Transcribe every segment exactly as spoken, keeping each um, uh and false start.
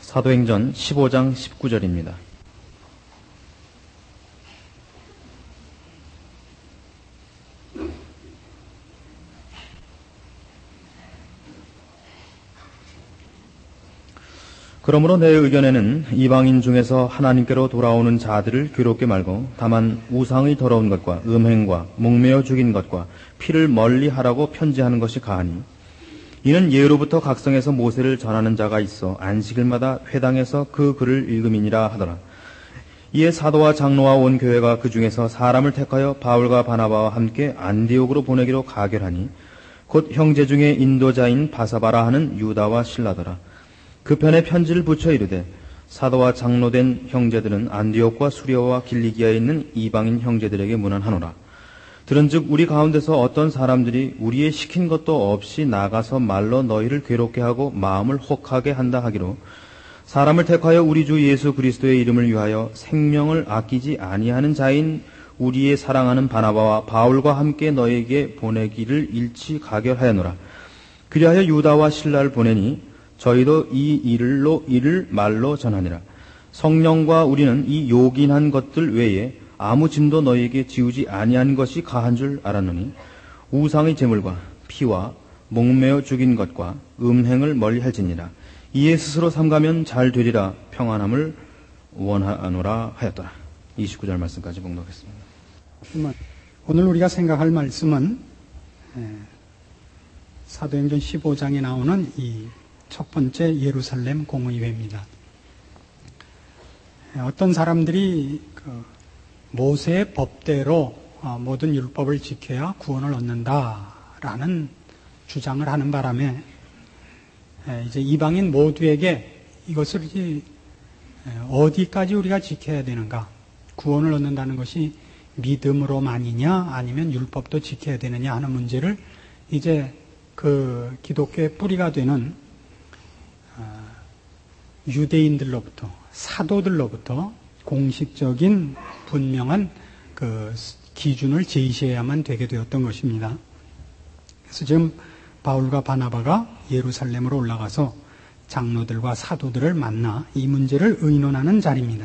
사도행전 십오 장 십구 절입니다. 그러므로 내 의견에는 이방인 중에서 하나님께로 돌아오는 자들을 괴롭게 말고 다만 우상의 더러운 것과 음행과 목매어 죽인 것과 피를 멀리하라고 편지하는 것이 가하니, 이는 예로부터 각성에서 모세를 전하는 자가 있어 안식일마다 회당에서 그 글을 읽음이니라 하더라. 이에 사도와 장로와 온 교회가 그 중에서 사람을 택하여 바울과 바나바와 함께 안디옥으로 보내기로 가결하니, 곧 형제 중에 인도자인 바사바라 하는 유다와 실라더라. 그 편에 편지를 붙여 이르되, 사도와 장로된 형제들은 안디옥과 수리아와 길리기아에 있는 이방인 형제들에게 문안하노라. 들은즉 우리 가운데서 어떤 사람들이 우리의 시킨 것도 없이 나가서 말로 너희를 괴롭게 하고 마음을 혹하게 한다 하기로, 사람을 택하여 우리 주 예수 그리스도의 이름을 위하여 생명을 아끼지 아니하는 자인 우리의 사랑하는 바나바와 바울과 함께 너희에게 보내기를 일치 가결하였노라. 그리하여 유다와 실라를 보내니 저희도 이 일로 이를 말로 전하니라. 성령과 우리는 이 요긴한 것들 외에 아무 짐도 너희에게 지우지 아니한 것이 가한 줄 알았노니, 우상의 제물과 피와 목매어 죽인 것과 음행을 멀리할지니라. 이에 스스로 삼가면 잘 되리라 평안함을 원하노라 하였더라. 이십구 절 말씀까지 봉독했습니다. 오늘 우리가 생각할 말씀은 사도행전 십오 장에 나오는 이 첫 번째 예루살렘 공의회입니다. 어떤 사람들이 그 모세의 법대로 모든 율법을 지켜야 구원을 얻는다라는 주장을 하는 바람에 이제 이방인 모두에게 이것을 이제 어디까지 우리가 지켜야 되는가, 구원을 얻는다는 것이 믿음으로만이냐 아니면 율법도 지켜야 되느냐 하는 문제를 이제 그 기독교의 뿌리가 되는 유대인들로부터, 사도들로부터 공식적인 분명한 그 기준을 제시해야만 되게 되었던 것입니다. 그래서 지금 바울과 바나바가 예루살렘으로 올라가서 장로들과 사도들을 만나 이 문제를 의논하는 자리입니다.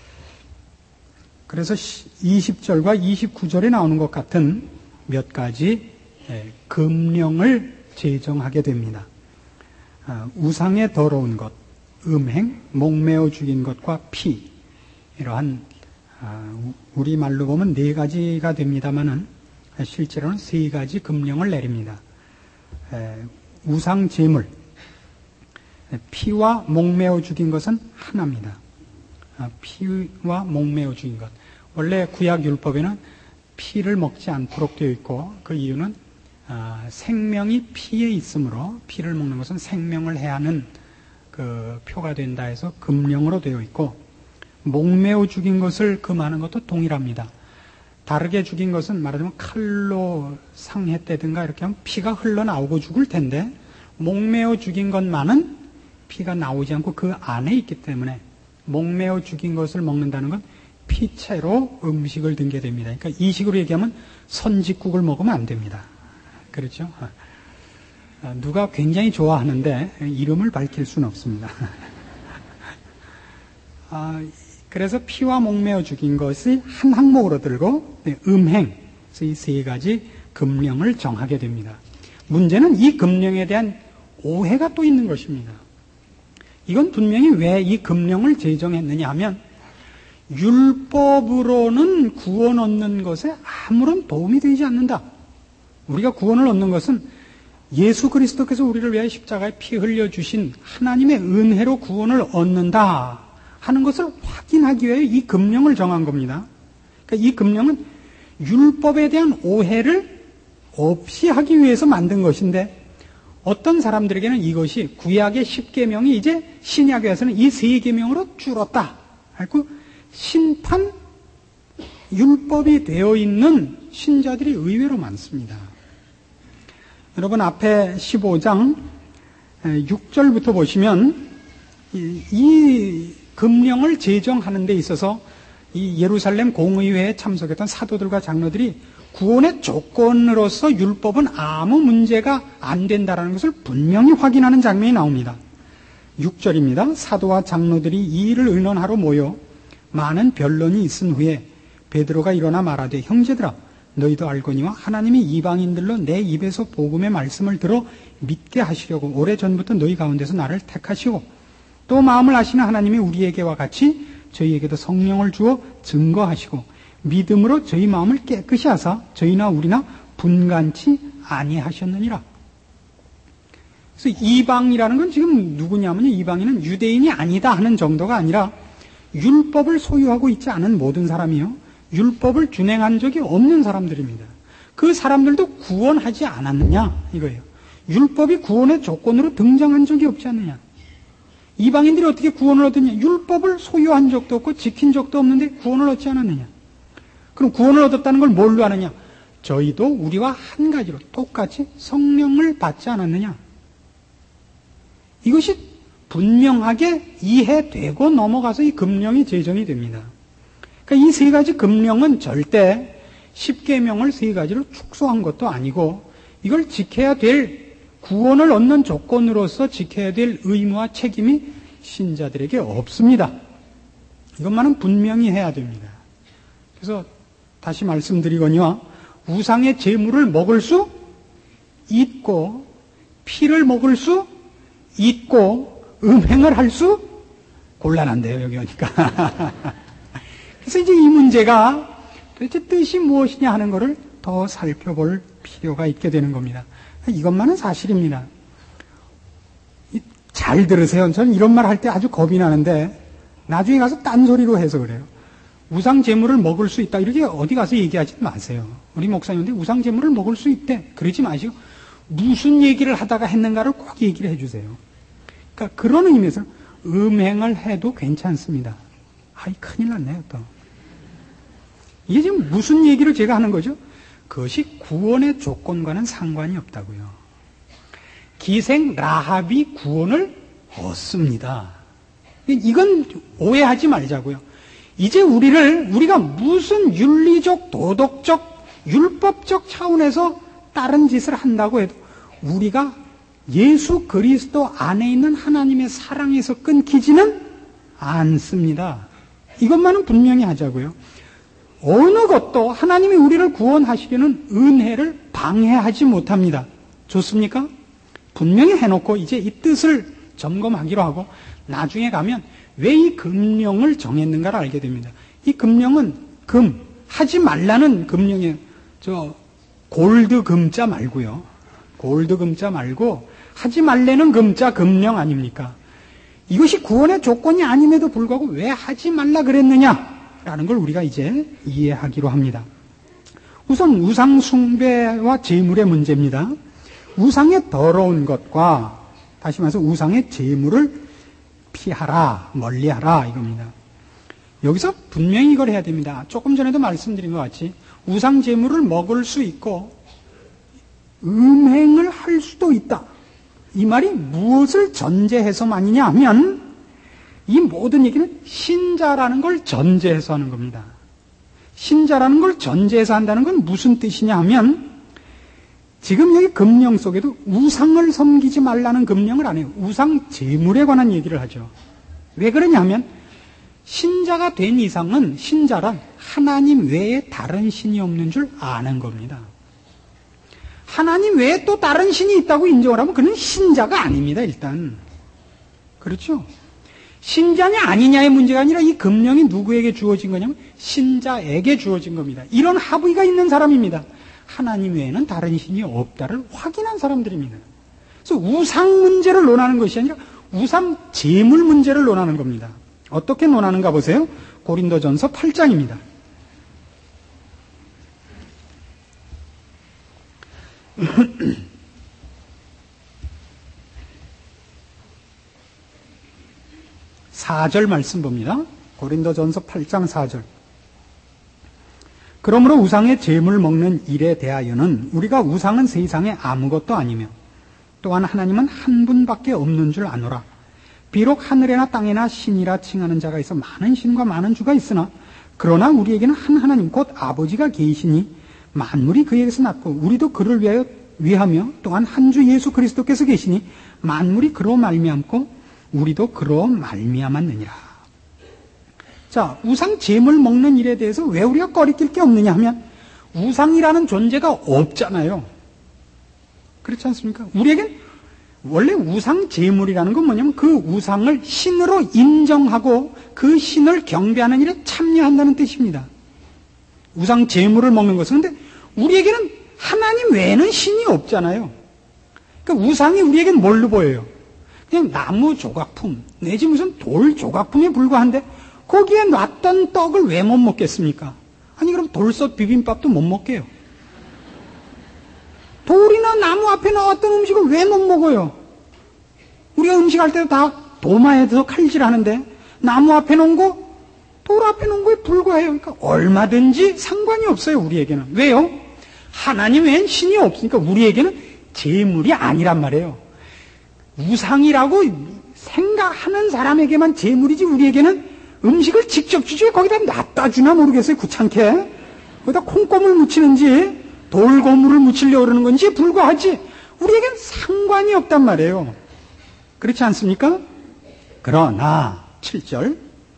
그래서 이십 절과 이십구 절에 나오는 것 같은 몇 가지 금령을 제정하게 됩니다. 우상의 더러운 것, 음행, 목매어 죽인 것과 피, 이러한 우리말로 보면 네 가지가 됩니다만은 실제로는 세 가지 금령을 내립니다. 우상 제물, 피와 목매어 죽인 것은 하나입니다. 피와 목매어 죽인 것. 원래 구약 율법에는 피를 먹지 않도록 되어 있고, 그 이유는 생명이 피에 있으므로 피를 먹는 것은 생명을 해하는 그 표가 된다 해서 금령으로 되어 있고, 목매어 죽인 것을 금하는 것도 동일합니다. 다르게 죽인 것은 말하자면 칼로 상했다든가 이렇게 하면 피가 흘러나오고 죽을 텐데, 목매어 죽인 것만은 피가 나오지 않고 그 안에 있기 때문에 목매어 죽인 것을 먹는다는 건 피채로 음식을 등게 됩니다. 그러니까 이 식으로 얘기하면 선짓국을 먹으면 안 됩니다. 그렇죠? 누가 굉장히 좋아하는데 이름을 밝힐 수는 없습니다. 아, 그래서 피와 목매어 죽인 것이 한 항목으로 들고 음행, 이 세 가지 금령을 정하게 됩니다. 문제는 이 금령에 대한 오해가 또 있는 것입니다. 이건 분명히 왜 이 금령을 제정했느냐 하면, 율법으로는 구원 얻는 것에 아무런 도움이 되지 않는다. 우리가 구원을 얻는 것은 예수 그리스도께서 우리를 위하여 십자가에 피 흘려주신 하나님의 은혜로 구원을 얻는다 하는 것을 확인하기 위해 이 금령을 정한 겁니다. 그러니까 이 금령은 율법에 대한 오해를 없이 하기 위해서 만든 것인데, 어떤 사람들에게는 이것이 구약의 십 계명이 이제 신약에 와서는 이 세 계명으로 줄었다. 그리고 심판 율법이 되어 있는 신자들이 의외로 많습니다. 여러분, 앞에 십오 장 육 절부터 보시면 이, 이 금령을 제정하는 데 있어서 이 예루살렘 공의회에 참석했던 사도들과 장로들이 구원의 조건으로서 율법은 아무 문제가 안 된다라는 것을 분명히 확인하는 장면이 나옵니다. 육 절입니다. 사도와 장로들이 이 일을 의논하러 모여 많은 변론이 있은 후에 베드로가 일어나 말하되 형제들아 너희도 알거니와 하나님이 이방인들로 내 입에서 복음의 말씀을 들어 믿게 하시려고 오래전부터 너희 가운데서 나를 택하시고 또 마음을 아시는 하나님이 우리에게와 같이 저희에게도 성령을 주어 증거하시고 믿음으로 저희 마음을 깨끗이 하사 저희나 우리나 분간치 아니하셨느니라. 그래서 이방이라는 건 지금 누구냐면요, 이방인은 유대인이 아니다 하는 정도가 아니라 율법을 소유하고 있지 않은 모든 사람이요, 율법을 준행한 적이 없는 사람들입니다. 그 사람들도 구원하지 않았느냐 이거예요. 율법이 구원의 조건으로 등장한 적이 없지 않느냐. 이방인들이 어떻게 구원을 얻느냐. 율법을 소유한 적도 없고 지킨 적도 없는데 구원을 얻지 않았느냐. 그럼 구원을 얻었다는 걸 뭘로 하느냐. 저희도 우리와 한 가지로 똑같이 성령을 받지 않았느냐. 이것이 분명하게 이해되고 넘어가서 이 금령이 제정이 됩니다. 그러니까 이 세 가지 금령은 절대 십계명을 세 가지로 축소한 것도 아니고 이걸 지켜야 될, 구원을 얻는 조건으로서 지켜야 될 의무와 책임이 신자들에게 없습니다. 이것만은 분명히 해야 됩니다. 그래서 다시 말씀드리거니와 우상의 제물을 먹을 수 있고 피를 먹을 수 있고 음행을 할 수 곤란한데요, 여기 오니까. 그래서 이제 이 문제가 도대체 뜻이 무엇이냐 하는 것을 더 살펴볼 필요가 있게 되는 겁니다. 이것만은 사실입니다. 잘 들으세요. 저는 이런 말 할 때 아주 겁이 나는데 나중에 가서 딴소리로 해서 그래요. 우상 제물을 먹을 수 있다 이렇게 어디 가서 얘기하지 마세요. 우리 목사님인데 우상 제물을 먹을 수 있대 그러지 마시고 무슨 얘기를 하다가 했는가를 꼭 얘기를 해주세요. 그러니까 그런 의미에서 음행을 해도 괜찮습니다. 아이 큰일 났네요 또. 이게 지금 무슨 얘기를 제가 하는 거죠? 그것이 구원의 조건과는 상관이 없다고요. 기생 라합이 구원을 얻습니다. 이건 오해하지 말자고요. 이제 우리를, 우리가 무슨 윤리적, 도덕적, 율법적 차원에서 다른 짓을 한다고 해도 우리가 예수 그리스도 안에 있는 하나님의 사랑에서 끊기지는 않습니다. 이것만은 분명히 하자고요. 어느 것도 하나님이 우리를 구원하시려는 은혜를 방해하지 못합니다. 좋습니까? 분명히 해놓고 이제 이 뜻을 점검하기로 하고 나중에 가면 왜 이 금령을 정했는가를 알게 됩니다. 이 금령은 금, 하지 말라는 금령이에요. 저 골드 금자 말고요. 골드 금자 말고 하지 말라는 금자 금령 아닙니까? 이것이 구원의 조건이 아님에도 불구하고 왜 하지 말라 그랬느냐라는 걸 우리가 이제 이해하기로 합니다. 우선 우상 숭배와 제물의 문제입니다. 우상의 더러운 것과 다시 말해서 우상의 제물을 피하라, 멀리하라 이겁니다. 여기서 분명히 이걸 해야 됩니다. 조금 전에도 말씀드린 것 같이 우상 제물을 먹을 수 있고 음행을 할 수도 있다. 이 말이 무엇을 전제해서만이냐 하면 이 모든 얘기는 신자라는 걸 전제해서 하는 겁니다. 신자라는 걸 전제해서 한다는 건 무슨 뜻이냐 하면 지금 여기 금령 속에도 우상을 섬기지 말라는 금령을 안 해요. 우상 제물에 관한 얘기를 하죠. 왜 그러냐면 신자가 된 이상은 신자란 하나님 외에 다른 신이 없는 줄 아는 겁니다. 하나님 외에 또 다른 신이 있다고 인정을 하면 그는 신자가 아닙니다. 일단 그렇죠. 신자냐 아니냐의 문제가 아니라 이 금령이 누구에게 주어진 거냐면 신자에게 주어진 겁니다. 이런 합의가 있는 사람입니다. 하나님 외에는 다른 신이 없다를 확인한 사람들입니다. 그래서 우상 문제를 논하는 것이 아니라 우상 제물 문제를 논하는 겁니다. 어떻게 논하는가 보세요. 고린도전서 팔 장입니다. 사 절 말씀 봅니다. 고린도전서 팔 장 사 절. 그러므로 우상의 제물 먹는 일에 대하여는 우리가 우상은 세상에 아무것도 아니며 또한 하나님은 한 분밖에 없는 줄 아노라. 비록 하늘에나 땅에나 신이라 칭하는 자가 있어 많은 신과 많은 주가 있으나 그러나 우리에게는 한 하나님 곧 아버지가 계시니 만물이 그에게서 났고 우리도 그를 위하여 위하며 또한 한 주 예수 그리스도께서 계시니 만물이 그로 말미암고 우리도 그러 말미암았느니라. 자, 우상 제물 먹는 일에 대해서 왜 우리가 꺼리낄 게 없느냐 하면 우상이라는 존재가 없잖아요. 그렇지 않습니까? 우리에겐 원래 우상 제물이라는 건 뭐냐면 그 우상을 신으로 인정하고 그 신을 경배하는 일에 참여한다는 뜻입니다. 우상 제물을 먹는 것은. 근데 우리에게는 하나님 외에는 신이 없잖아요. 그러니까 우상이 우리에겐 뭘로 보여요? 그냥 나무 조각품 내지 무슨 돌 조각품에 불과한데 거기에 놨던 떡을 왜 못 먹겠습니까? 아니 그럼 돌솥 비빔밥도 못 먹게요. 돌이나 나무 앞에 나왔던 음식을 왜 못 먹어요? 우리가 음식할 때도 다 도마에서 칼질하는데 나무 앞에 놓은 거, 돌 앞에 놓은 거에 불과해요. 그러니까 얼마든지 상관이 없어요, 우리에게는. 왜요? 하나님 외엔 신이 없으니까 우리에게는 제물이 아니란 말이에요. 우상이라고 생각하는 사람에게만 제물이지 우리에게는 음식을 직접 주지 거기다 놔다 주나 모르겠어요, 귀찮게. 거기다 콩고물 묻히는지 돌고물을 묻히려고 그러는 건지 불과하지 우리에겐 상관이 없단 말이에요. 그렇지 않습니까? 그러나 칠 절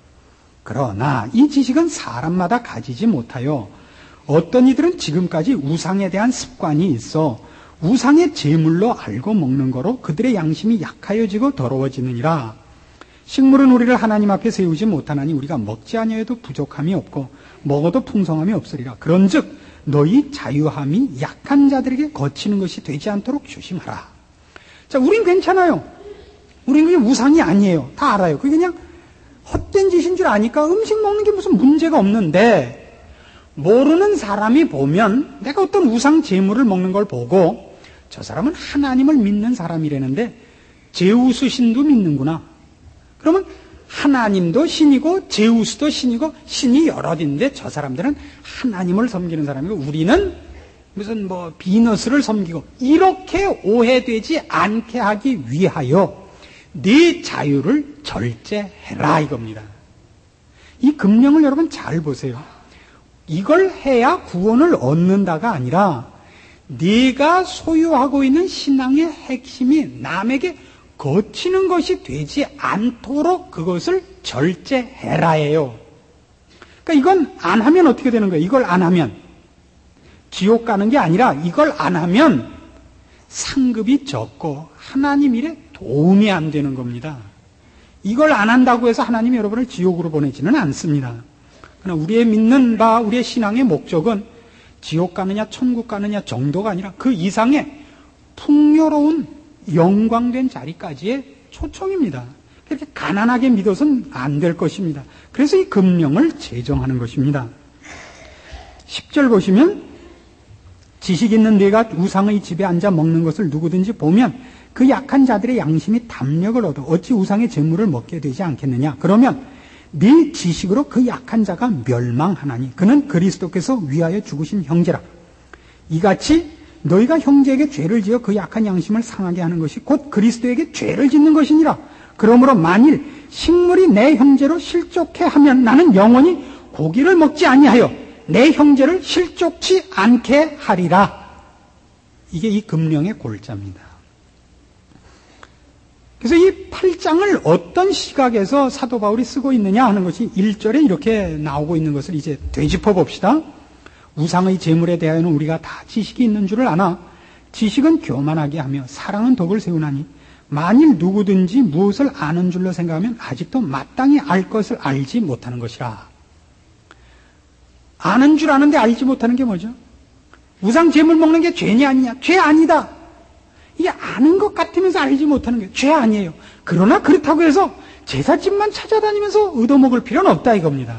그러나 이 지식은 사람마다 가지지 못하여 어떤 이들은 지금까지 우상에 대한 습관이 있어 우상의 제물로 알고 먹는 거로 그들의 양심이 약하여지고 더러워지느니라. 식물은 우리를 하나님 앞에 세우지 못하나니 우리가 먹지 아니하여도 부족함이 없고 먹어도 풍성함이 없으리라. 그런즉 너희 자유함이 약한 자들에게 거치는 것이 되지 않도록 조심하라. 자, 우린 괜찮아요. 우린 그냥 우상이 아니에요. 다 알아요. 그게 그냥 헛된 짓인 줄 아니까 음식 먹는 게 무슨 문제가 없는데 모르는 사람이 보면 내가 어떤 우상 제물을 먹는 걸 보고 저 사람은 하나님을 믿는 사람이라는데 제우스 신도 믿는구나. 그러면 하나님도 신이고 제우스도 신이고 신이 여럿인데 저 사람들은 하나님을 섬기는 사람이고 우리는 무슨 뭐 비너스를 섬기고 이렇게 오해되지 않게 하기 위하여 네 자유를 절제해라 이겁니다. 이 금령을 여러분 잘 보세요. 이걸 해야 구원을 얻는다가 아니라 네가 소유하고 있는 신앙의 핵심이 남에게 거치는 것이 되지 않도록 그것을 절제해라예요. 그러니까 이건 안 하면 어떻게 되는 거예요? 이걸 안 하면 지옥 가는 게 아니라 이걸 안 하면 상급이 적고 하나님 일에 도움이 안 되는 겁니다. 이걸 안 한다고 해서 하나님이 여러분을 지옥으로 보내지는 않습니다. 그러나 우리의 믿는 바, 우리의 신앙의 목적은 지옥 가느냐 천국 가느냐 정도가 아니라 그 이상의 풍요로운 영광된 자리까지의 초청입니다. 그렇게 가난하게 믿어서는 안 될 것입니다. 그래서 이 금령을 제정하는 것입니다. 십 절 보시면 지식 있는 네가 우상의 집에 앉아 먹는 것을 누구든지 보면 그 약한 자들의 양심이 담력을 얻어 어찌 우상의 재물을 먹게 되지 않겠느냐. 그러면 네 지식으로 그 약한 자가 멸망하나니 그는 그리스도께서 위하여 죽으신 형제라. 이같이 너희가 형제에게 죄를 지어 그 약한 양심을 상하게 하는 것이 곧 그리스도에게 죄를 짓는 것이니라. 그러므로 만일 식물이 내 형제로 실족해 하면 나는 영원히 고기를 먹지 아니하여 내 형제를 실족치 않게 하리라. 이게 이 금령의 골자입니다. 그래서 이 팔 장을 어떤 시각에서 사도 바울이 쓰고 있느냐 하는 것이 일 절에 이렇게 나오고 있는 것을 이제 되짚어 봅시다. 우상의 재물에 대하여는 우리가 다 지식이 있는 줄을 아나 지식은 교만하게 하며 사랑은 덕을 세우나니 만일 누구든지 무엇을 아는 줄로 생각하면 아직도 마땅히 알 것을 알지 못하는 것이라. 아는 줄 아는데 알지 못하는 게 뭐죠? 우상 재물 먹는 게 죄냐 아니냐? 죄 아니다. 이게 아는 것 같으면서 알지 못하는 게 죄 아니에요. 그러나 그렇다고 해서 제사집만 찾아다니면서 얻어먹을 필요는 없다 이겁니다.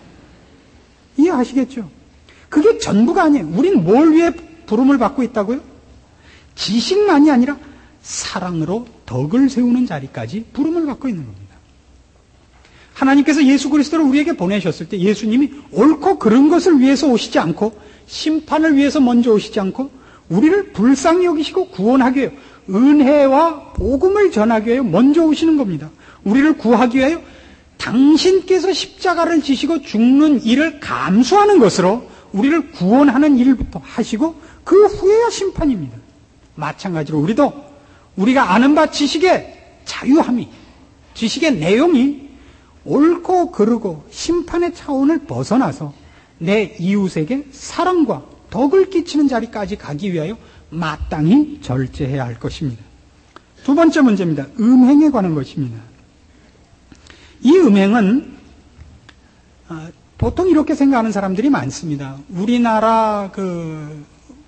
이해하시겠죠? 그게 전부가 아니에요. 우린 뭘 위해 부름을 받고 있다고요? 지식만이 아니라 사랑으로 덕을 세우는 자리까지 부름을 받고 있는 겁니다. 하나님께서 예수 그리스도를 우리에게 보내셨을 때 예수님이 옳고 그른 것을 위해서 오시지 않고 심판을 위해서 먼저 오시지 않고 우리를 불쌍히 여기시고 구원하기 위하여 은혜와 복음을 전하기 위하여 먼저 오시는 겁니다. 우리를 구하기 위하여 당신께서 십자가를 지시고 죽는 일을 감수하는 것으로 우리를 구원하는 일부터 하시고 그 후에야 심판입니다. 마찬가지로 우리도 우리가 아는 바 지식에 자유함이 지식의 내용이 옳고 그르고 심판의 차원을 벗어나서 내 이웃에게 사랑과 덕을 끼치는 자리까지 가기 위하여 마땅히 절제해야 할 것입니다. 두 번째 문제입니다. 음행에 관한 것입니다. 이 음행은 보통 이렇게 생각하는 사람들이 많습니다. 우리나라 그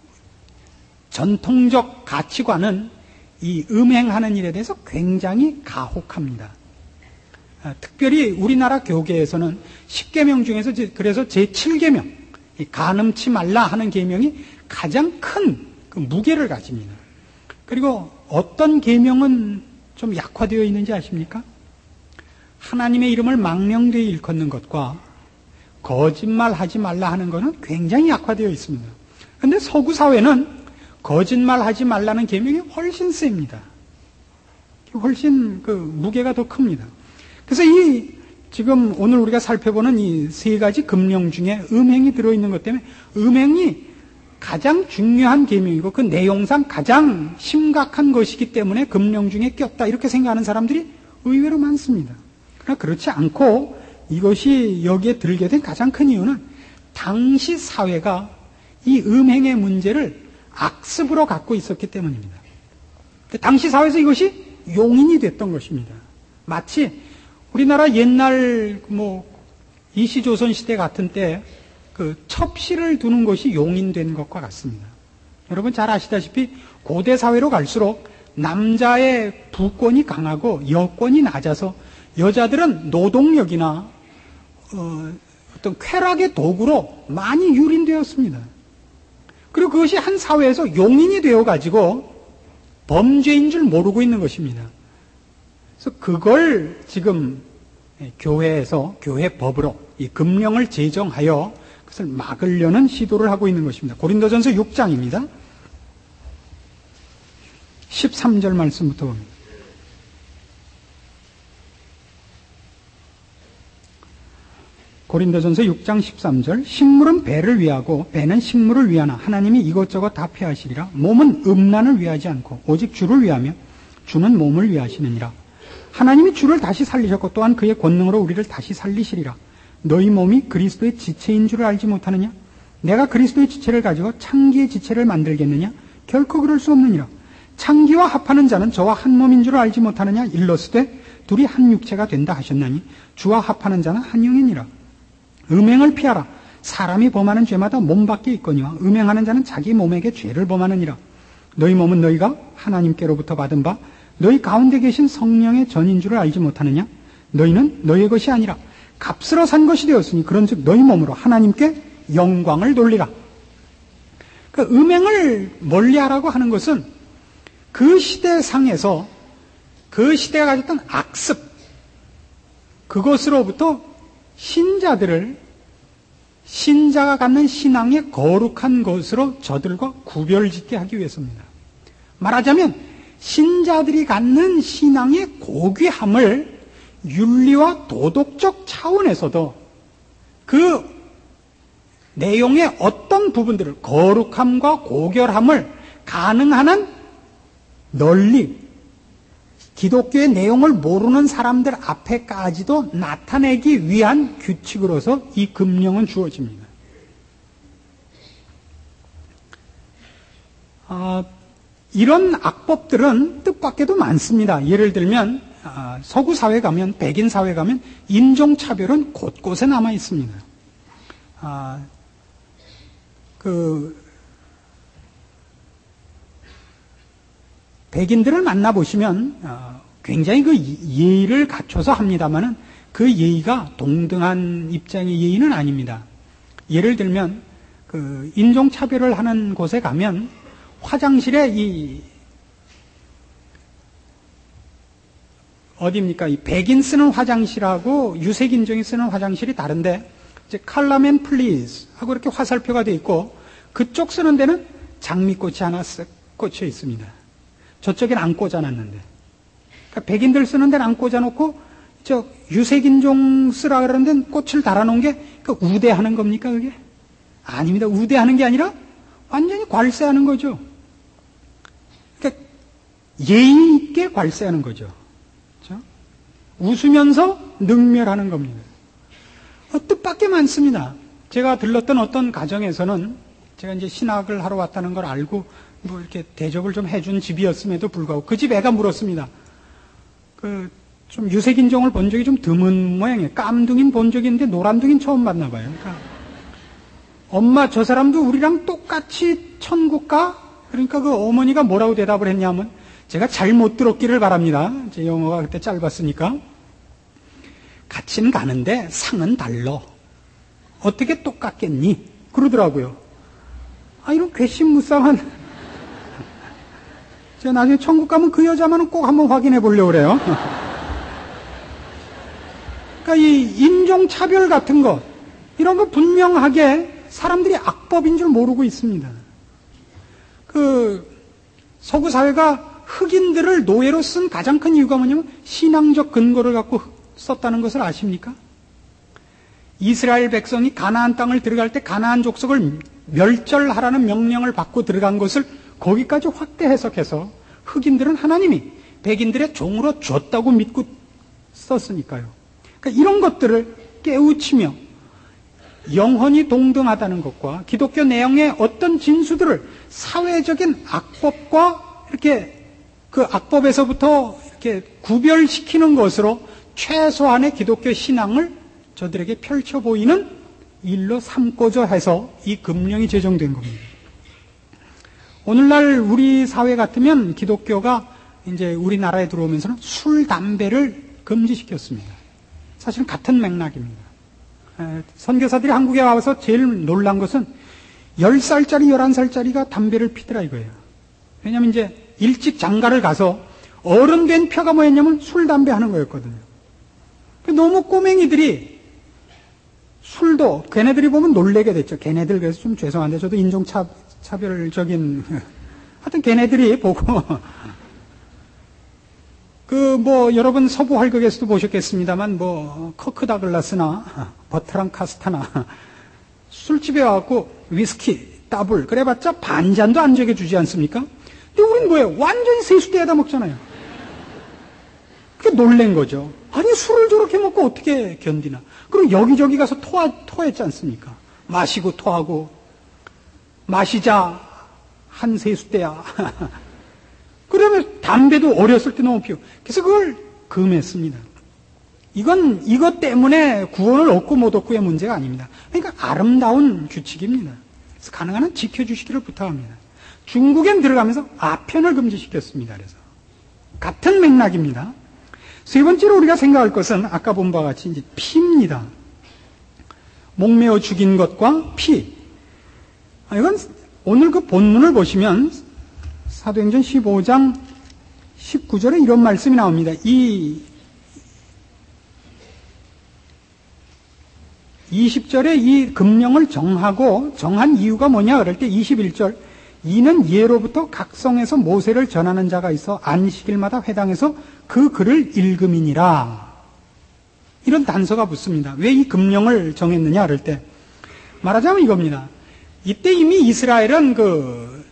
전통적 가치관은 이 음행하는 일에 대해서 굉장히 가혹합니다. 특별히 우리나라 교계에서는 십 계명 중에서 그래서 제칠 계명, 간음치 말라 하는 계명이 가장 큰 그 무게를 가집니다. 그리고 어떤 계명은 좀 약화되어 있는지 아십니까? 하나님의 이름을 망령되이 일컫는 것과 거짓말하지 말라 하는 것은 굉장히 약화되어 있습니다. 그런데 서구 사회는 거짓말하지 말라는 계명이 훨씬 셉니다. 훨씬 그 무게가 더 큽니다. 그래서 이 지금 오늘 우리가 살펴보는 이 세 가지 금령 중에 음행이 들어있는 것 때문에 음행이 가장 중요한 계명이고 그 내용상 가장 심각한 것이기 때문에 금령 중에 꼈다 이렇게 생각하는 사람들이 의외로 많습니다. 그러나 그렇지 않고 이것이 여기에 들게 된 가장 큰 이유는 당시 사회가 이 음행의 문제를 악습으로 갖고 있었기 때문입니다. 당시 사회에서 이것이 용인이 됐던 것입니다. 마치 우리나라 옛날 뭐 이시조선 시대 같은 때 그 첩시를 두는 것이 용인된 것과 같습니다. 여러분 잘 아시다시피 고대 사회로 갈수록 남자의 부권이 강하고 여권이 낮아서 여자들은 노동력이나 어, 어떤 쾌락의 도구로 많이 유린되었습니다. 그리고 그것이 한 사회에서 용인이 되어가지고 범죄인 줄 모르고 있는 것입니다. 그래서 그걸 지금 교회에서 교회 법으로 이 금령을 제정하여 그것을 막으려는 시도를 하고 있는 것입니다. 고린도전서 육 장입니다. 십삼 절 말씀부터 봅니다. 고린도전서 육 장 십삼 절 식물은 배를 위하고 배는 식물을 위하나 하나님이 이것저것 다 폐하시리라. 몸은 음란을 위하지 않고 오직 주를 위하며 주는 몸을 위하시느니라. 하나님이 주를 다시 살리셨고 또한 그의 권능으로 우리를 다시 살리시리라. 너희 몸이 그리스도의 지체인 줄을 알지 못하느냐? 내가 그리스도의 지체를 가지고 창기의 지체를 만들겠느냐? 결코 그럴 수 없느니라. 창기와 합하는 자는 저와 한 몸인 줄을 알지 못하느냐? 일러스되 둘이 한 육체가 된다 하셨나니 주와 합하는 자는 한 영이니라. 음행을 피하라. 사람이 범하는 죄마다 몸 밖에 있거니와 음행하는 자는 자기 몸에게 죄를 범하느니라. 너희 몸은 너희가 하나님께로부터 받은 바 너희 가운데 계신 성령의 전인 줄을 알지 못하느냐? 너희는 너희의 것이 아니라 값으로 산 것이 되었으니 그런즉 너희 몸으로 하나님께 영광을 돌리라. 그 음행을 멀리하라고 하는 것은 그 시대상에서 그 시대가 가졌던 악습, 그것으로부터 신자들을 신자가 갖는 신앙의 거룩한 것으로 저들과 구별짓게 하기 위해서입니다. 말하자면 신자들이 갖는 신앙의 고귀함을 윤리와 도덕적 차원에서도 그 내용의 어떤 부분들을 거룩함과 고결함을 가능한 한 널리 기독교의 내용을 모르는 사람들 앞에까지도 나타내기 위한 규칙으로서 이 금령은 주어집니다. 아, 이런 악법들은 뜻밖에도 많습니다. 예를 들면 아, 서구 사회 가면, 백인 사회 가면 인종차별은 곳곳에 남아 있습니다. 아, 그 백인들을 만나보시면 어, 굉장히 그 예의를 갖춰서 합니다만은 그 예의가 동등한 입장의 예의는 아닙니다. 예를 들면 그 인종차별을 하는 곳에 가면 화장실에 이 어디입니까? 이 백인 쓰는 화장실하고 유색인종이 쓰는 화장실이 다른데 이제 컬러맨 플리즈 하고 이렇게 화살표가 돼 있고 그쪽 쓰는 데는 장미꽃이 하나 쓱 꽂혀 있습니다. 저쪽엔 안 꽂아놨는데. 그러니까 백인들 쓰는 데는 안 꽂아놓고, 저 유색인종 쓰라 그러는 데는 꽃을 달아놓은 게, 그 우대하는 겁니까, 그게? 아닙니다. 우대하는 게 아니라 완전히 괄세하는 거죠. 그러니까 예의 있게 괄세하는 거죠. 그렇죠? 웃으면서 능멸하는 겁니다. 어, 뜻밖의 많습니다. 제가 들렀던 어떤 가정에서는 제가 이제 신학을 하러 왔다는 걸 알고 뭐 이렇게 대접을 좀 해준 집이었음에도 불구하고 그 집 애가 물었습니다. 그 좀 유색인종을 본 적이 좀 드문 모양이에요. 깜둥이는 본 적이 있는데 노란둥이는 처음 봤나 봐요. 그러니까 엄마 저 사람도 우리랑 똑같이 천국 가? 그러니까 그 어머니가 뭐라고 대답을 했냐면 제가 잘 못 들었기를 바랍니다. 제 영어가 그때 짧았으니까. 같이는 가는데 상은 달러. 어떻게 똑같겠니? 그러더라고요. 아, 이런 괘씸무쌍한. 제가 나중에 천국 가면 그 여자만은 꼭 한번 확인해 보려고 그래요. 그러니까 이 인종차별 같은 것, 이런 거 분명하게 사람들이 악법인 줄 모르고 있습니다. 그, 서구 사회가 흑인들을 노예로 쓴 가장 큰 이유가 뭐냐면 신앙적 근거를 갖고 썼다는 것을 아십니까? 이스라엘 백성이 가나안 땅을 들어갈 때 가나안 족속을 멸절하라는 명령을 받고 들어간 것을 거기까지 확대 해석해서 흑인들은 하나님이 백인들의 종으로 줬다고 믿고 썼으니까요. 그러니까 이런 것들을 깨우치며 영혼이 동등하다는 것과 기독교 내용의 어떤 진수들을 사회적인 악법과 이렇게 그 악법에서부터 이렇게 구별시키는 것으로 최소한의 기독교 신앙을 저들에게 펼쳐 보이는 일로 삼고자 해서 이 금령이 제정된 겁니다. 오늘날 우리 사회 같으면 기독교가 이제 우리나라에 들어오면서는 술, 담배를 금지시켰습니다. 사실은 같은 맥락입니다. 선교사들이 한국에 와서 제일 놀란 것은 열 살짜리, 열한 살짜리가 담배를 피더라 이거예요. 왜냐하면 이제 일찍 장가를 가서 어른 된 표가 뭐였냐면 술, 담배 하는 거였거든요. 너무 꼬맹이들이 술도 걔네들이 보면 놀래게 됐죠. 걔네들 그래서 좀 죄송한데 저도 인종차별적인 하여튼 걔네들이 보고 그 뭐 여러분 서부 활극에서도 보셨겠습니다만 뭐 커크 다글라스나 버트랑 카스타나 술집에 와갖고 위스키 더블 그래봤자 반잔도 안 적여 주지 않습니까? 근데 우린 뭐예요? 완전히 세수대에다 먹잖아요. 그게 놀란 거죠. 아니 술을 저렇게 먹고 어떻게 견디나. 그럼 여기저기 가서 토하, 토했지 않습니까? 마시고 토하고 마시자 한 세수대야. 그러면 담배도 어렸을 때 너무 피우고 그래서 그걸 금했습니다. 이건 이것 때문에 구원을 얻고 못 얻고의 문제가 아닙니다. 그러니까 아름다운 규칙입니다. 그래서 가능한 한 지켜주시기를 부탁합니다. 중국엔 들어가면서 아편을 금지시켰습니다. 그래서 같은 맥락입니다. 세 번째로 우리가 생각할 것은 아까 본 바와 같이 이제 피입니다. 목매어 죽인 것과 피. 이건 오늘 그 본문을 보시면 사도행전 십오 장 십구 절에 이런 말씀이 나옵니다. 이 이십 절에 이 금령을 정하고 정한 이유가 뭐냐 그럴 때 이십일 절 이는 예로부터 각 성에서 모세를 전하는 자가 있어 안식일마다 회당에서 그 글을 읽음이니라. 이런 단서가 붙습니다. 왜 이 금령을 정했느냐 그럴 때 말하자면 이겁니다. 이때 이미 이스라엘은 그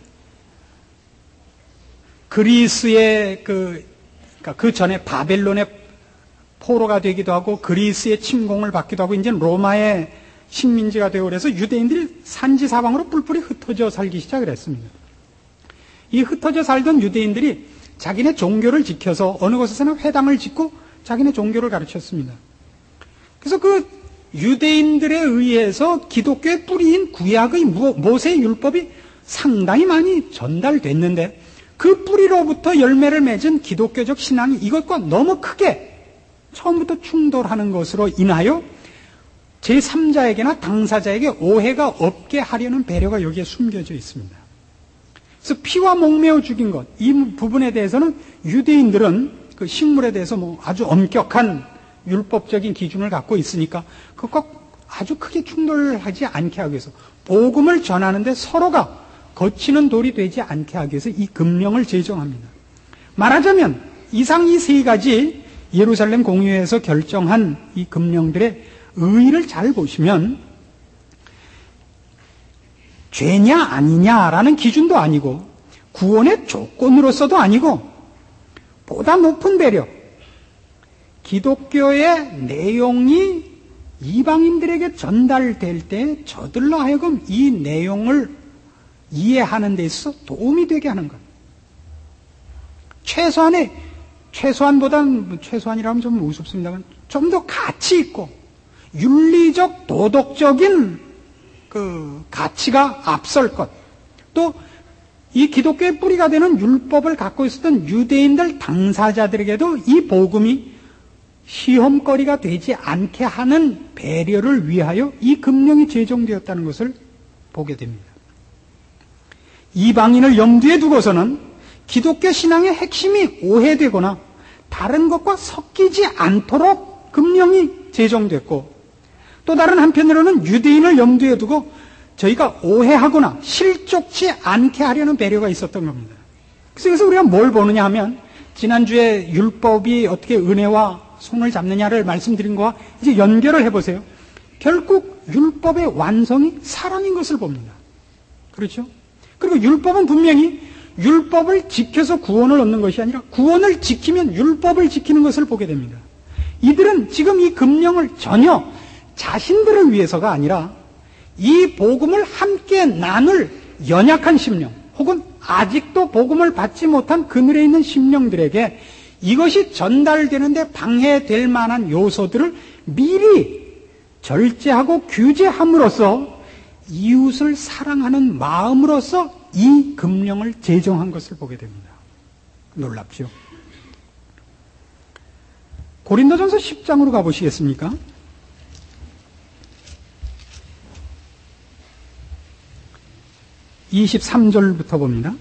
그리스의 그, 그러니까 그 전에 바벨론의 포로가 되기도 하고 그리스의 침공을 받기도 하고 이제 로마의 식민지가 되고 그래서 유대인들이 산지 사방으로 뿔뿔이 흩어져 살기 시작을 했습니다. 이 흩어져 살던 유대인들이 자기네 종교를 지켜서 어느 곳에서는 회당을 짓고 자기네 종교를 가르쳤습니다. 그래서 그 유대인들에 의해서 기독교의 뿌리인 구약의 모세 율법이 상당히 많이 전달됐는데 그 뿌리로부터 열매를 맺은 기독교적 신앙이 이것과 너무 크게 처음부터 충돌하는 것으로 인하여 제삼자에게나 당사자에게 오해가 없게 하려는 배려가 여기에 숨겨져 있습니다. 그래서 피와 목매어 죽인 것, 이 부분에 대해서는 유대인들은 그 식물에 대해서 뭐 아주 엄격한 율법적인 기준을 갖고 있으니까 그것과 아주 크게 충돌하지 않게 하기 위해서 복음을 전하는데 서로가 거치는 돌이 되지 않게 하기 위해서 이 금령을 제정합니다. 말하자면 이상 이 세 가지 예루살렘 공의회에서 결정한 이 금령들의 의의를 잘 보시면 죄냐 아니냐라는 기준도 아니고 구원의 조건으로서도 아니고 보다 높은 배려, 기독교의 내용이 이방인들에게 전달될 때 저들로 하여금 이 내용을 이해하는 데 있어서 도움이 되게 하는 것. 최소한의, 최소한보다는, 최소한이라면 좀 우습습니다만, 좀 더 가치 있고, 윤리적, 도덕적인 그 가치가 앞설 것. 또, 이 기독교의 뿌리가 되는 율법을 갖고 있었던 유대인들 당사자들에게도 이 복음이 시험거리가 되지 않게 하는 배려를 위하여 이 금령이 제정되었다는 것을 보게 됩니다. 이방인을 염두에 두고서는 기독교 신앙의 핵심이 오해되거나 다른 것과 섞이지 않도록 금령이 제정됐고, 또 다른 한편으로는 유대인을 염두에 두고 저희가 오해하거나 실족치 않게 하려는 배려가 있었던 겁니다. 그래서 우리가 뭘 보느냐 하면, 지난주에 율법이 어떻게 은혜와 손을 잡느냐를 말씀드린 거와 이제 연결을 해보세요. 결국 율법의 완성이 사랑인 것을 봅니다. 그렇죠? 그리고 율법은 분명히 율법을 지켜서 구원을 얻는 것이 아니라 구원을 지키면 율법을 지키는 것을 보게 됩니다. 이들은 지금 이 금령을 전혀 자신들을 위해서가 아니라 이 복음을 함께 나눌 연약한 심령, 혹은 아직도 복음을 받지 못한 그늘에 있는 심령들에게 이것이 전달되는데 방해될 만한 요소들을 미리 절제하고 규제함으로써 이웃을 사랑하는 마음으로써 이 금령을 제정한 것을 보게 됩니다. 놀랍죠? 고린도전서 십 장으로 가보시겠습니까? 이십삼 절부터 봅니다.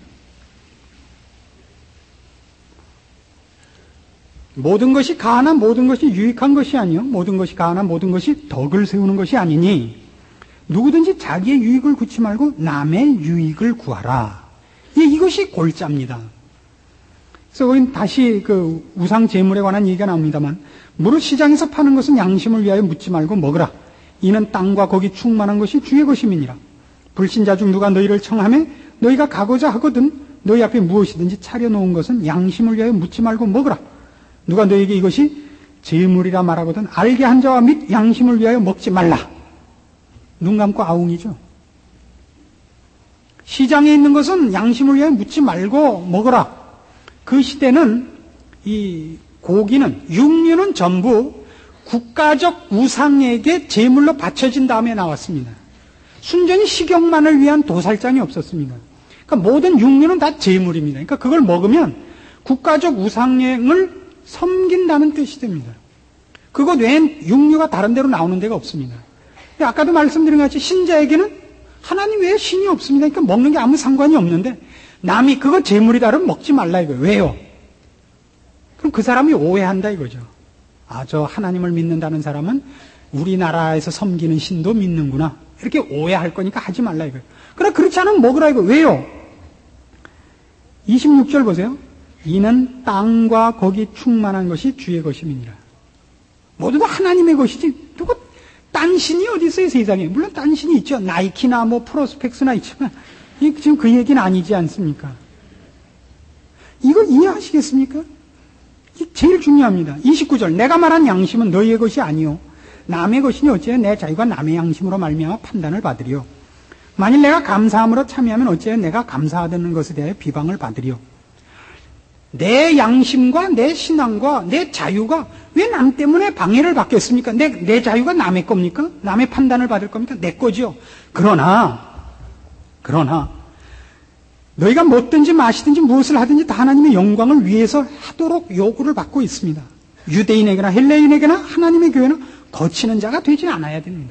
모든 것이 가한한 모든 것이 유익한 것이 아니요 모든 것이 가한한 모든 것이 덕을 세우는 것이 아니니 누구든지 자기의 유익을 구치 말고 남의 유익을 구하라. 예, 이것이 골자입니다. 그래서 거긴 다시 그 우상 제물에 관한 얘기가 나옵니다만, 무릇 시장에서 파는 것은 양심을 위하여 묻지 말고 먹으라. 이는 땅과 거기 충만한 것이 주의 것임이니라. 불신자 중 누가 너희를 청하며 너희가 가고자 하거든 너희 앞에 무엇이든지 차려놓은 것은 양심을 위하여 묻지 말고 먹으라. 누가 너희에게 이것이 제물이라 말하거든 알게 한 자와 및 양심을 위하여 먹지 말라. 눈 감고 아웅이죠. 시장에 있는 것은 양심을 위하여 묻지 말고 먹으라. 그 시대는 이 고기는, 육류는 전부 국가적 우상에게 제물로 바쳐진 다음에 나왔습니다. 순전히 식용만을 위한 도살장이 없었습니다. 그러니까 모든 육류는 다 제물입니다. 그러니까 그걸 먹으면 국가적 우상을 섬긴다는 뜻이 됩니다. 그것 외엔 육류가 다른 데로 나오는 데가 없습니다. 근데 아까도 말씀드린 것 같이 신자에게는 하나님 외에 신이 없습니다. 그러니까 먹는 게 아무 상관이 없는데 남이 그거 제물이다 그러면 먹지 말라 이거예요. 왜요? 그럼 그 사람이 오해한다 이거죠. 아, 저 하나님을 믿는다는 사람은 우리나라에서 섬기는 신도 믿는구나. 이렇게 오해할 거니까 하지 말라 이거예요. 그러나 그렇지 않으면 먹으라 이거예요. 왜요? 이십육 절 보세요. 이는 땅과 거기 충만한 것이 주의 것임이니라. 모두 다 하나님의 것이지 누구 딴 신이 어디 있어요 세상에. 물론 딴 신이 있죠. 나이키나 뭐 프로스펙스나 있지만 지금 그 얘기는 아니지 않습니까? 이걸 이해하시겠습니까? 이게 제일 중요합니다. 이십구 절 내가 말한 양심은 너희의 것이 아니요 남의 것이니 어찌해 내 자유가 남의 양심으로 말미암아 판단을 받으리요. 만일 내가 감사함으로 참여하면 어찌해 내가 감사하는 것에 대해 비방을 받으리요. 내 양심과 내 신앙과 내 자유가 왜 남 때문에 방해를 받겠습니까? 내, 내 자유가 남의 겁니까? 남의 판단을 받을 겁니까? 내 거죠. 그러나 그러나 너희가 먹든지 마시든지 무엇을 하든지 다 하나님의 영광을 위해서 하도록 요구를 받고 있습니다. 유대인에게나 헬레인에게나 하나님의 교회는 거치는 자가 되지 않아야 됩니다.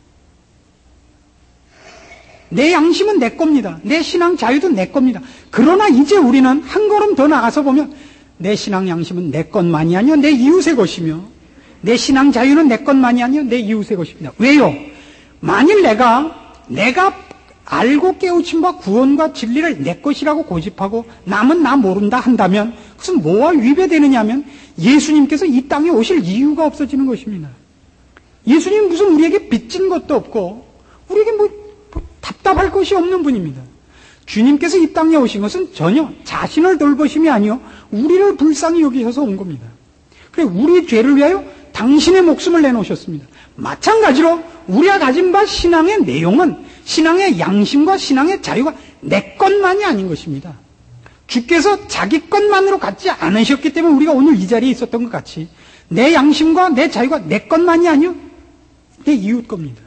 내 양심은 내 겁니다. 내 신앙 자유도 내 겁니다. 그러나 이제 우리는 한 걸음 더 나가서 보면 내 신앙 양심은 내 것만이 아니요 내 이웃의 것이며 내 신앙 자유는 내 것만이 아니요 내 이웃의 것입니다. 왜요? 만일 내가 내가 알고 깨우친 바 구원과 진리를 내 것이라고 고집하고 남은 나 모른다 한다면 그것은 뭐와 위배되느냐 하면 예수님께서 이 땅에 오실 이유가 없어지는 것입니다. 예수님은 무슨 우리에게 빚진 것도 없고 우리에게 뭐, 뭐 답답할 것이 없는 분입니다. 주님께서 이 땅에 오신 것은 전혀 자신을 돌보심이 아니요 우리를 불쌍히 여기셔서 온 겁니다. 그래, 우리 죄를 위하여 당신의 목숨을 내놓으셨습니다. 마찬가지로 우리가 가진 바 신앙의 내용은 신앙의 양심과 신앙의 자유가 내 것만이 아닌 것입니다. 주께서 자기 것만으로 갖지 않으셨기 때문에 우리가 오늘 이 자리에 있었던 것 같이 내 양심과 내 자유가 내 것만이 아니요, 내 이웃 겁니다.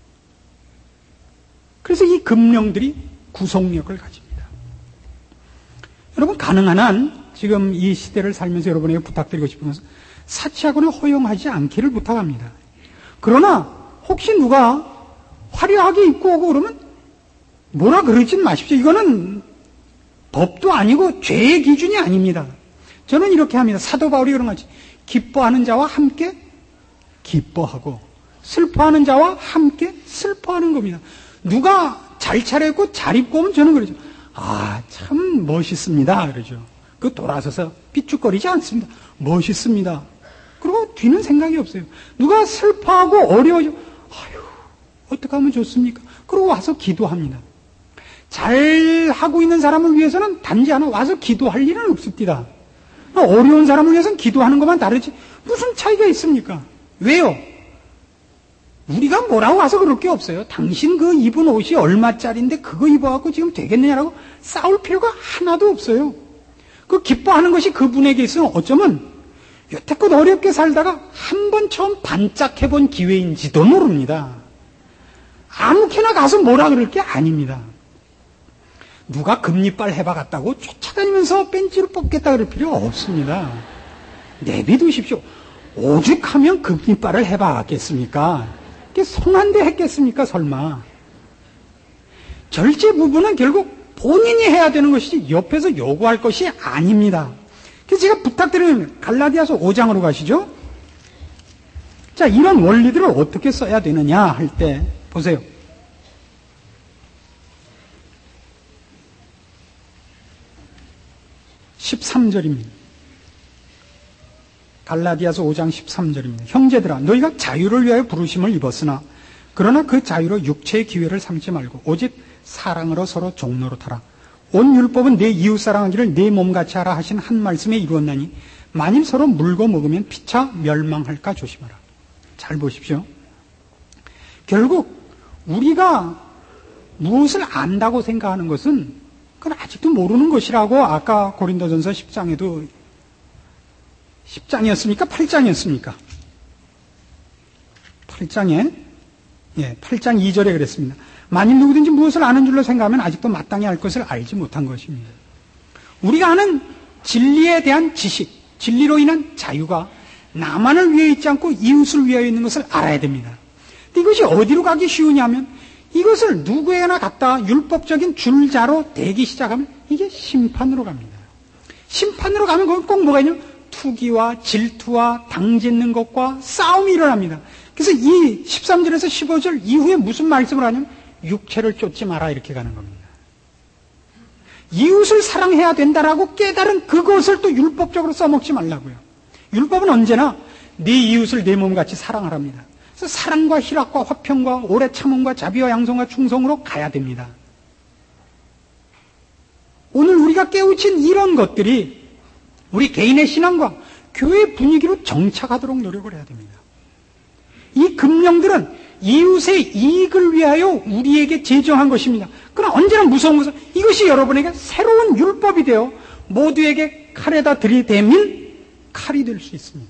그래서 이 금령들이 구속력을 가집니다. 여러분, 가능한 한 지금 이 시대를 살면서 여러분에게 부탁드리고 싶은 것은 사치하거나 허용하지 않기를 부탁합니다. 그러나 혹시 누가 화려하게 입고 오고 그러면 뭐라 그러진 마십시오. 이거는 법도 아니고 죄의 기준이 아닙니다. 저는 이렇게 합니다. 사도 바울이 그런 거지. 기뻐하는 자와 함께 기뻐하고 슬퍼하는 자와 함께 슬퍼하는 겁니다. 누가 잘 차려입고 잘 입고 오면 저는 그러죠. 아, 참 멋있습니다. 그러죠. 그 돌아서서 삐죽거리지 않습니다. 멋있습니다. 그리고 뒤는 생각이 없어요. 누가 슬퍼하고 어려워져, 아유, 어떻게 하면 좋습니까? 그러고 와서 기도합니다. 잘 하고 있는 사람을 위해서는 단지 하나 와서 기도할 일은 없습니다. 어려운 사람을 위해서는 기도하는 것만 다르지 무슨 차이가 있습니까? 왜요? 우리가 뭐라고 와서 그럴 게 없어요. 당신 그 입은 옷이 얼마짜리인데 그거 입어갖고 지금 되겠느냐라고 싸울 필요가 하나도 없어요. 그 기뻐하는 것이 그분에게 있으면 어쩌면 여태껏 어렵게 살다가 한 번 처음 반짝해본 기회인지도 모릅니다. 아무렇게나 가서 뭐라 그럴 게 아닙니다. 누가 금리빨 해봐갔다고 쫓아다니면서 벤치를 뽑겠다 그럴 필요 없습니다. 내비두십시오. 오죽하면 금리빨을 해봐갔겠습니까? 이게 성한데 했겠습니까? 설마. 절제 부분은 결국 본인이 해야 되는 것이지 옆에서 요구할 것이 아닙니다. 그래서 제가 부탁드리는 갈라디아서 오 장으로 가시죠. 자, 이런 원리들을 어떻게 써야 되느냐 할 때 보세요. 십삼 절입니다. 갈라디아서 오 장 십삼 절입니다. 형제들아, 너희가 자유를 위하여 부르심을 입었으나 그러나 그 자유로 육체의 기회를 삼지 말고 오직 사랑으로 서로 종노릇하라. 온 율법은 내 이웃 사랑하기를 내 몸같이 하라 하신 한 말씀에 이루었나니 만일 서로 물고 먹으면 피차 멸망할까 조심하라. 잘 보십시오. 결국 우리가 무엇을 안다고 생각하는 것은 그건 아직도 모르는 것이라고 아까 고린도전서 십 장에도 십 장이었습니까? 팔 장이었습니까? 팔 장에 예, 팔 장 이 절에 그랬습니다. 만일 누구든지 무엇을 아는 줄로 생각하면 아직도 마땅히 알 것을 알지 못한 것입니다. 우리가 아는 진리에 대한 지식, 진리로 인한 자유가 나만을 위해 있지 않고 이웃을 위하여 있는 것을 알아야 됩니다. 근데 이것이 어디로 가기 쉬우냐면 이것을 누구에게나 갖다 율법적인 줄자로 대기 시작하면 이게 심판으로 갑니다. 심판으로 가면 거기 꼭 뭐가 있냐면 투기와 질투와 당짓는 것과 싸움이 일어납니다. 그래서 이 십삼 절에서 십오 절 이후에 무슨 말씀을 하냐면 육체를 쫓지 마라 이렇게 가는 겁니다. 이웃을 사랑해야 된다라고 깨달은 그것을 또 율법적으로 써먹지 말라고요. 율법은 언제나 네 이웃을 내 몸같이 사랑하랍니다. 그래서 사랑과 희락과 화평과 오래 참음과 자비와 양성과 충성으로 가야 됩니다. 오늘 우리가 깨우친 이런 것들이 우리 개인의 신앙과 교회 분위기로 정착하도록 노력을 해야 됩니다. 이 금령들은 이웃의 이익을 위하여 우리에게 제정한 것입니다. 그러나 언제나 무서운 것은 이것이 여러분에게 새로운 율법이 되어 모두에게 칼에다 들이대민 칼이 될 수 있습니다.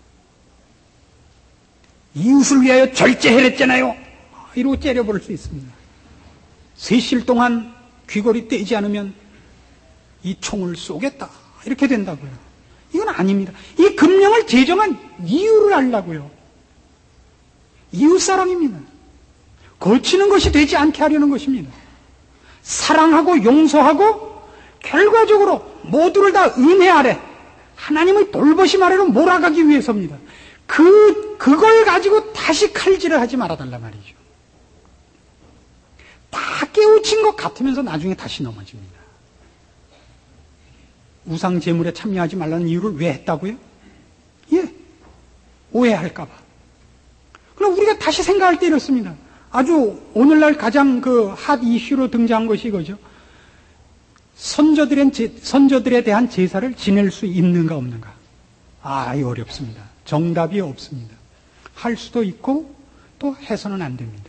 이웃을 위하여 절제해냈잖아요. 이러고 째려버릴 수 있습니다. 셋일 동안 귀걸이 떼지 않으면 이 총을 쏘겠다. 이렇게 된다고요. 이건 아닙니다. 이 금령을 제정한 이유를 알라고요. 이웃사랑입니다. 거치는 것이 되지 않게 하려는 것입니다. 사랑하고 용서하고 결과적으로 모두를 다 은혜 아래 하나님의 돌보심 아래로 몰아가기 위해서입니다. 그, 그걸 가지고 다시 칼질을 하지 말아달란 말이죠. 다 깨우친 것 같으면서 나중에 다시 넘어집니다. 우상 제물에 참여하지 말라는 이유를 왜 했다고요? 예, 오해할까봐. 그럼 우리가 다시 생각할 때 이렇습니다. 아주 오늘날 가장 그 핫 이슈로 등장한 것이 이거죠. 선조들의 제, 선조들에 대한 제사를 지낼 수 있는가 없는가. 아이 어렵습니다. 정답이 없습니다. 할 수도 있고 또 해서는 안 됩니다.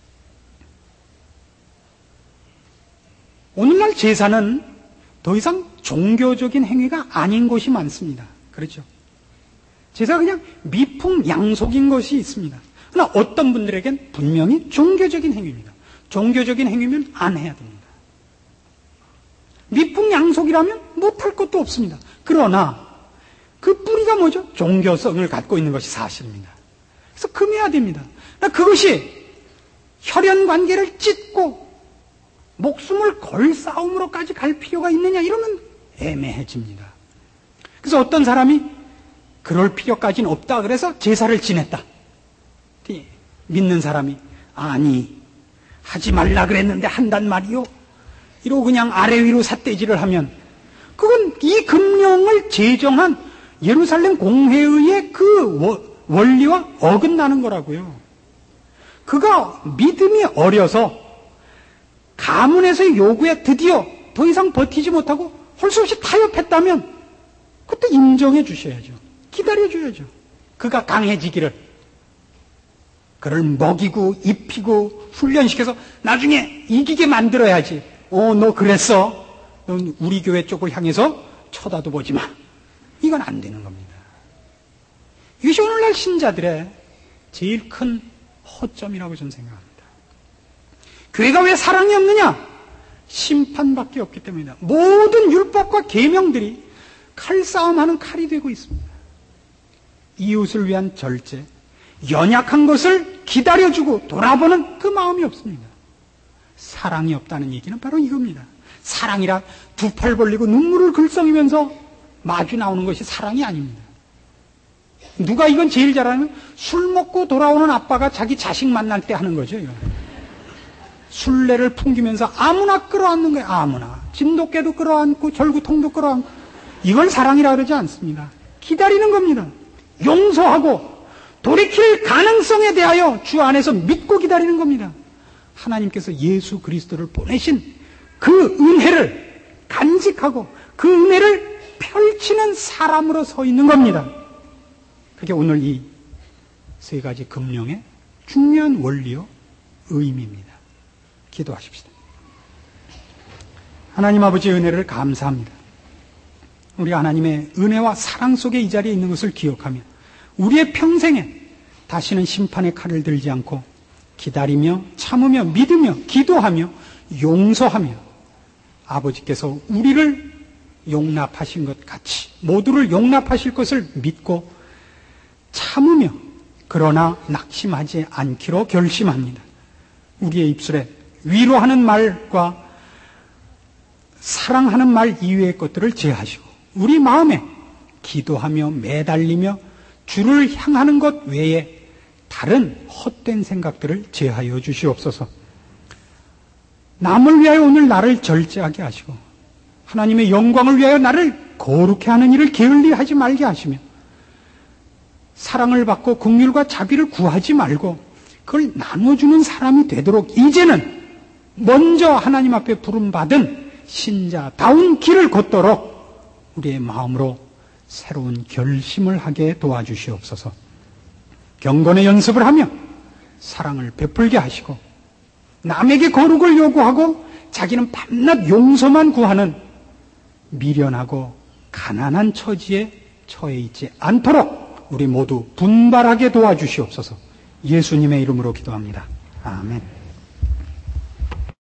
오늘날 제사는 더 이상 종교적인 행위가 아닌 것이 많습니다. 그렇죠? 제사가 그냥 미풍양속인 것이 있습니다. 그러나 어떤 분들에겐 분명히 종교적인 행위입니다. 종교적인 행위면 안 해야 됩니다. 미풍양속이라면 못할 것도 없습니다. 그러나 그 뿌리가 뭐죠? 종교성을 갖고 있는 것이 사실입니다. 그래서 금해야 됩니다. 그것이 혈연 관계를 찢고 목숨을 걸 싸움으로까지 갈 필요가 있느냐 이러면 애매해집니다. 그래서 어떤 사람이 그럴 필요까지는 없다 그래서 제사를 지냈다. 믿는 사람이 아니 하지 말라 그랬는데 한단 말이요. 이러고 그냥 아래 위로 삿대질을 하면 그건 이 금령을 제정한 예루살렘 공회의의 그 원리와 어긋나는 거라고요. 그가 믿음이 어려서 가문에서의 요구에 드디어 더 이상 버티지 못하고 할 수 없이 타협했다면 그때 인정해 주셔야죠. 기다려 줘야죠. 그가 강해지기를. 그를 먹이고 입히고 훈련시켜서 나중에 이기게 만들어야지. 어, 너 그랬어. 넌 우리 교회 쪽을 향해서 쳐다도 보지 마. 이건 안 되는 겁니다. 이것이 오늘날 신자들의 제일 큰 허점이라고 저는 생각합니다. 교회가 왜 사랑이 없느냐? 심판밖에 없기 때문이다. 모든 율법과 계명들이 칼싸움하는 칼이 되고 있습니다. 이웃을 위한 절제, 연약한 것을 기다려주고 돌아보는 그 마음이 없습니다. 사랑이 없다는 얘기는 바로 이겁니다. 사랑이라 두 팔 벌리고 눈물을 글썽이면서 마주 나오는 것이 사랑이 아닙니다. 누가 이건 제일 잘하면 술 먹고 돌아오는 아빠가 자기 자식 만날 때 하는 거죠. 이거. 술래를 풍기면서 아무나 끌어안는 거예요. 아무나. 진돗개도 끌어안고 절구통도 끌어안고. 이걸 사랑이라 그러지 않습니다. 기다리는 겁니다. 용서하고 돌이킬 가능성에 대하여 주 안에서 믿고 기다리는 겁니다. 하나님께서 예수 그리스도를 보내신 그 은혜를 간직하고 그 은혜를 펼치는 사람으로 서 있는 겁니다. 그게 오늘 이 세 가지 금령의 중요한 원리요 의미입니다. 기도하십시다. 하나님 아버지의 은혜를 감사합니다. 우리 하나님의 은혜와 사랑 속에 이 자리에 있는 것을 기억하며 우리의 평생에 다시는 심판의 칼을 들지 않고 기다리며 참으며 믿으며 기도하며 용서하며 아버지께서 우리를 용납하신 것 같이 모두를 용납하실 것을 믿고 참으며 그러나 낙심하지 않기로 결심합니다. 우리의 입술에 위로하는 말과 사랑하는 말 이외의 것들을 제하시고 우리 마음에 기도하며 매달리며 주를 향하는 것 외에 다른 헛된 생각들을 제하여 주시옵소서. 남을 위하여 오늘 나를 절제하게 하시고 하나님의 영광을 위하여 나를 거룩해 하는 일을 게을리하지 말게 하시며 사랑을 받고 긍휼과 자비를 구하지 말고 그걸 나눠주는 사람이 되도록 이제는 먼저 하나님 앞에 부름받은 신자다운 길을 걷도록 우리의 마음으로 새로운 결심을 하게 도와주시옵소서. 경건의 연습을 하며 사랑을 베풀게 하시고 남에게 거룩을 요구하고 자기는 밤낮 용서만 구하는 미련하고 가난한 처지에 처해 있지 않도록 우리 모두 분발하게 도와주시옵소서. 예수님의 이름으로 기도합니다. 아멘.